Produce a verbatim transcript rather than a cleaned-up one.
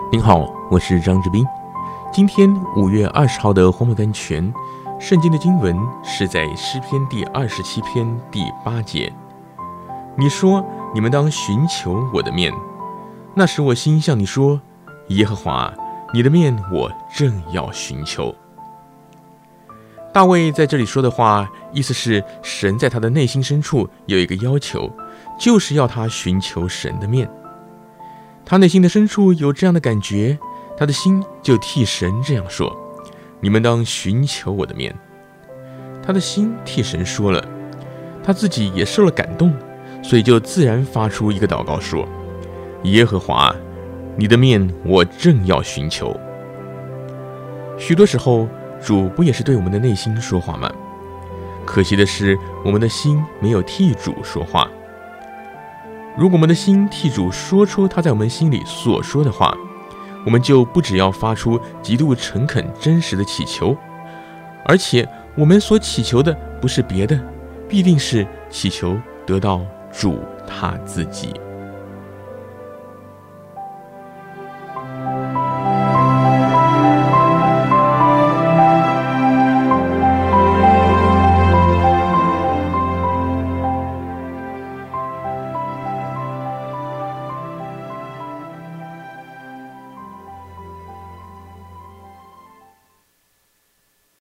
您好，我是张志斌。今天五月二十号的黄梅甘泉，圣经的经文是在诗篇第二十七篇第八节。你说：你们当寻求我的面。那时我心向你说：耶和华，你的面我正要寻求。大卫在这里说的话，意思是神在他的内心深处有一个要求，就是要他寻求神的面。他内心的深处有这样的感觉，他的心就替神这样说：你们当寻求我的面。他的心替神说了，他自己也受了感动，所以就自然发出一个祷告说：耶和华，你的面我正要寻求。许多时候，主不也是对我们的内心说话吗？可惜的是，我们的心没有替主说话。如果我们的心替主说出他在我们心里所说的话，我们就不只要发出极度诚恳真实的祈求，而且我们所祈求的不是别的，必定是祈求得到主他自己。